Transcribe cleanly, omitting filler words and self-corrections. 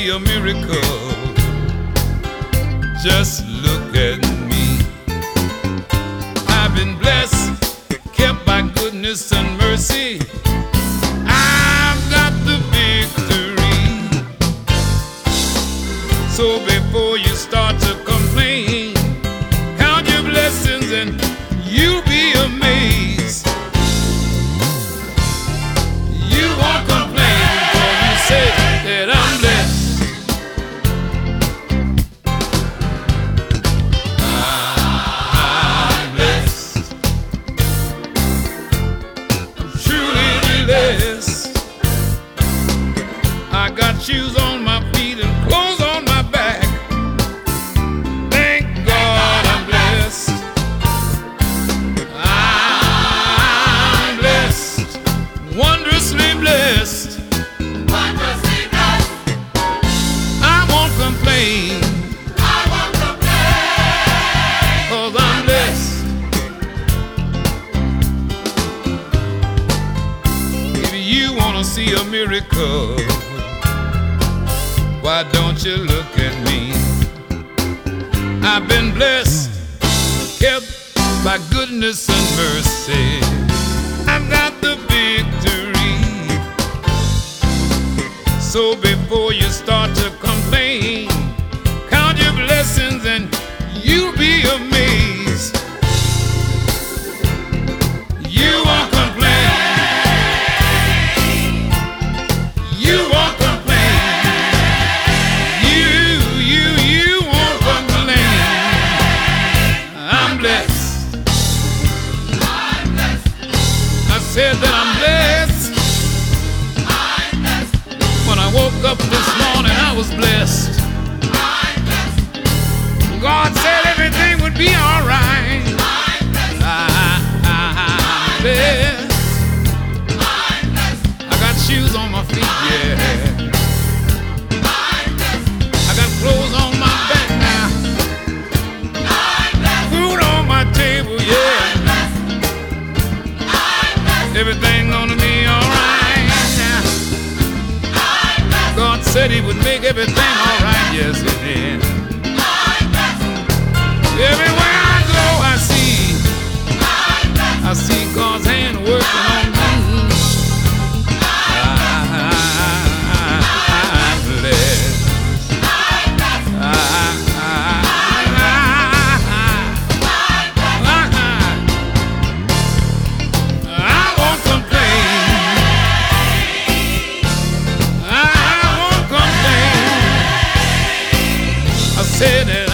see a miracle, just look at me. I've been blessed, kept by goodness and mercy. I've got the victory. So before you start to complain, count your blessings and you'll be amazed. You won't complain before you say that I'm blessed. I'm blessed. I'm truly blessed. I got shoes on my feet and clothes on my back. Thank God I'm blessed. I'm blessed, wondrously blessed. Wondrously blessed. I won't complain, I won't complain. 'cause I'm blessed. If you wanna see a miracle, why don't you look at me? I've been blessed, kept by goodness and mercy. I've got the victory. So before you start to complain, count your blessings and you'll be amazed. You won't complain. You won't complain. You won't complain. I'm blessed. I'm blessed. I said that I'm blessed. I'm blessed. When I woke up this morning, I was blessed. I'm blessed. God said everything would be all right. I'm blessed. I'm blessed. I'm blessed. I got shoes on my feet, yeah. I'm blessed. I got clothes on my back now. I'm blessed. Food on my table, yeah. I'm blessed. Everything gonna be all right now. I'm blessed. God said He would make everything all right, yes He did. I'm blessed. Everywhere I go, I see God's hand working on me. I'm blessed. I won't complain. I won't complain. I said that